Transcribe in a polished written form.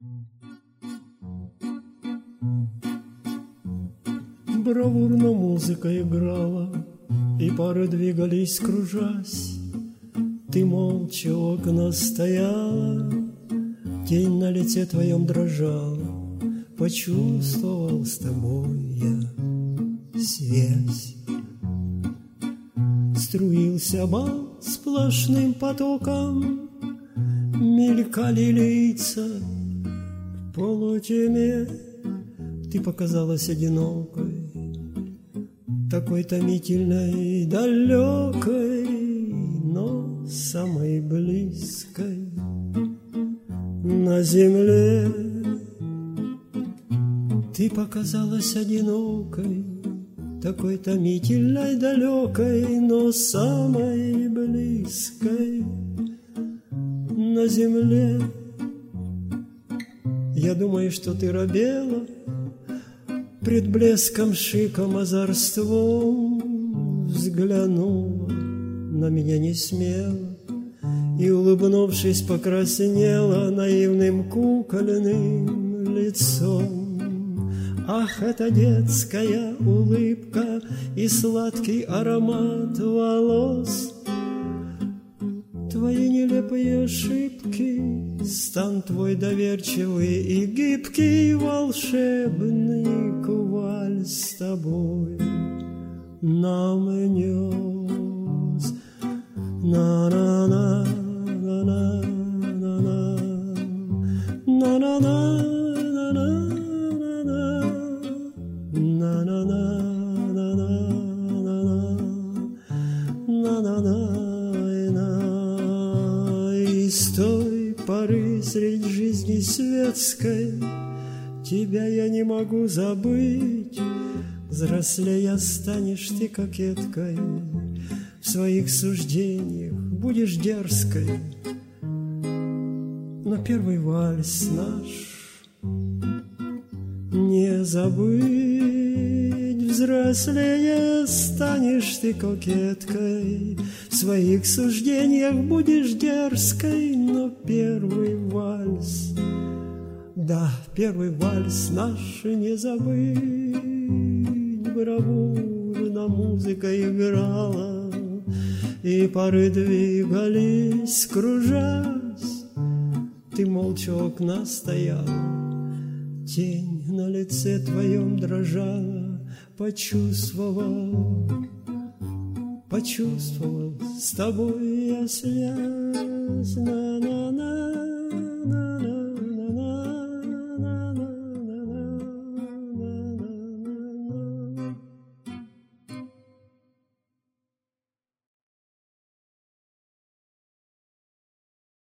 Бравурно музыка играла, и пары двигались, кружась. Ты молча у окна стояла, тень на лице твоем дрожала. Почувствовал с тобой я связь. Струился бал сплошным потоком, мелькали лица в полутьме. Ты показалась одинокой, такой томительной, далекой, но самой близкой на земле. Ты показалась одинокой, такой томительной, далекой, но самой близкой на земле. Я думаю, что ты робела пред блеском, шиком, озорством, взглянула на меня не смело и, улыбнувшись, покраснела наивным кукольным лицом. Ах, это детская улыбка и сладкий аромат волос, твои нелепые ошибки, стан твой доверчивый и гибкий, волшебный вальс с тобой нам нес. На-на-на, на-на, на-на, на-на-на, и с той поры средь жизни светской тебя я не могу забыть. Взрослея станешь ты кокеткой, в своих суждениях будешь дерзкой. Но первый вальс наш не забыть. Взрослея станешь ты кокеткой, в своих суждениях будешь дерзкой. Но первый вальс, да, первый вальс наш не забыть. Бравурно музыка играла, и пары двигались, кружась. Ты молча у окна стояла, тень на лице твоем дрожала. Почувствовал с тобой я связь.